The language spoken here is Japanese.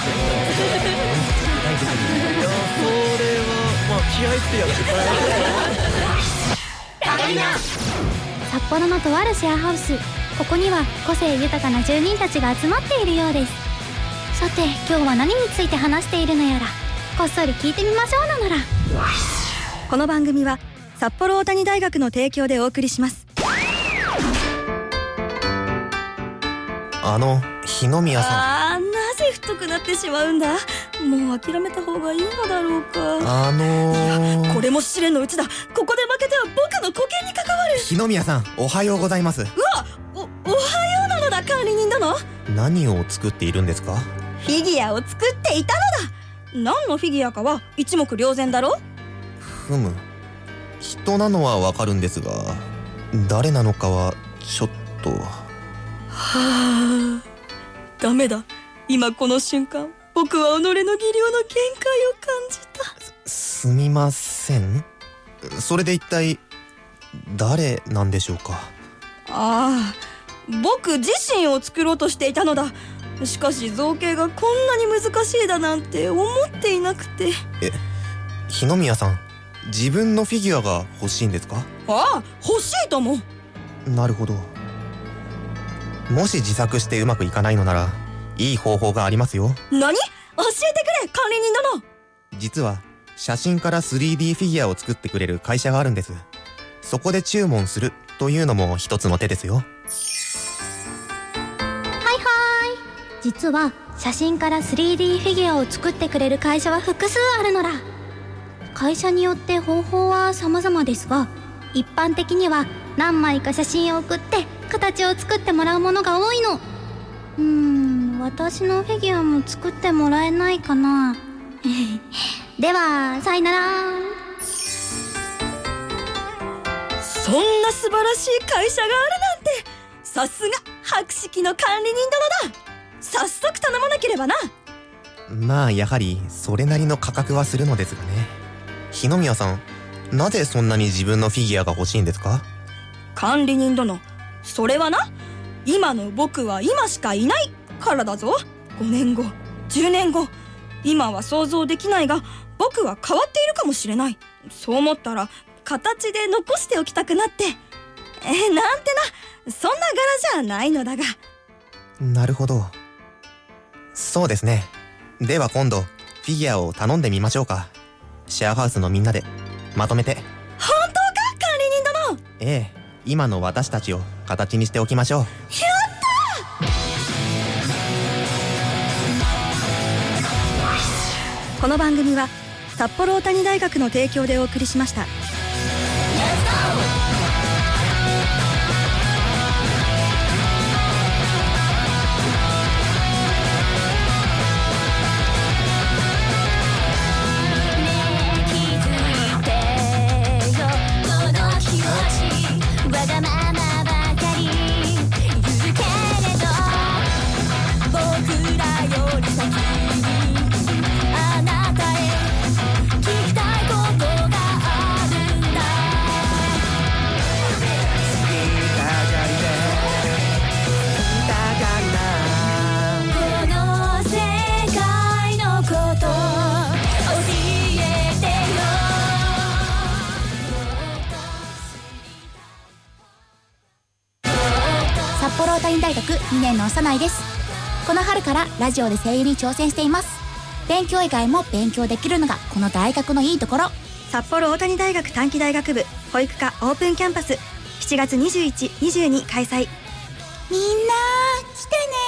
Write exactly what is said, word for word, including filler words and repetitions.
や、それはまあ気合ってやつタカリナ。札幌のとあるシェアハウス、ここには個性豊かな住人たちが集まっているようです。さて今日は何について話しているのやら、こっそり聞いてみましょうなのら。 この番組は札幌大谷大学の提供でお送りします。 あの日野宮さん、 あー、なぜ太くなってしまうんだ。もう諦めた方がいいのだろうか。 あのー、 これも試練のうちだ。ここで負けては僕の保険に関わる。 日野宮さん、おはようございます。 うわ、お、おはようなのだ管理人殿。 何を作っているんですか？ フィギュアを作っていたのだ。何のフィギュアかは一目瞭然だろ。 ふむ、人なのはわかるんですが、誰なのかはちょっと。 はあ、ダメだ。今この瞬間、僕は己の技量の限界を感じた。 す、すみません。それで一体誰なんでしょうか？ ああ、僕自身を作ろうとしていたのだ。しかし造形がこんなに難しいだなんて思っていなくて。 え、日野宮さん、自分のフィギュアが欲しいんですか？ ああ、欲しいとも。 なるほど。もし自作してうまくいかないのなら、いい方法がありますよ。 何？教えてくれ管理人殿。 実は写真から スリーディー フィギュアを作ってくれる会社があるんです。そこで注文するというのも一つの手ですよ。 はいはい。実は写真から スリーディー フィギュアを作ってくれる会社は複数あるのだ。会社によって方法は様々ですが、一般的には何枚か写真を送って形を作ってもらうものが多いの。うーん、私のフィギュアも作ってもらえないかな。ではさよなら。 そんな素晴らしい会社があるなんて、さすが博識の管理人殿だ。早速頼まなければな。 まあやはりそれなりの価格はするのですがね。日野宮さん、なぜそんなに自分のフィギュアが欲しいんですか？ 管理人殿、それはな、今の僕は今しかいないからだぞ。ごねんご、じゅうねんご、今は想像できないが僕は変わっているかもしれない。そう思ったら形で残しておきたくなって。えー、なんてな、そんな柄じゃないのだが。 なるほど。そうですね。では今度フィギュアを頼んでみましょうか。シェアハウスのみんなでまとめて。 本当か管理人殿？ ええ、今の私たちを形にしておきましょう。 やったー。この番組は札幌大谷大学の提供でお送りしました。 札幌大谷大学にねんの幼いです。この春からラジオで声優に挑戦しています。勉強以外も勉強できるのがこの大学のいいところ。 札幌大谷大学短期大学部保育科オープンキャンパスしちがつにじゅういち、にじゅうに開催。 みんな来てね。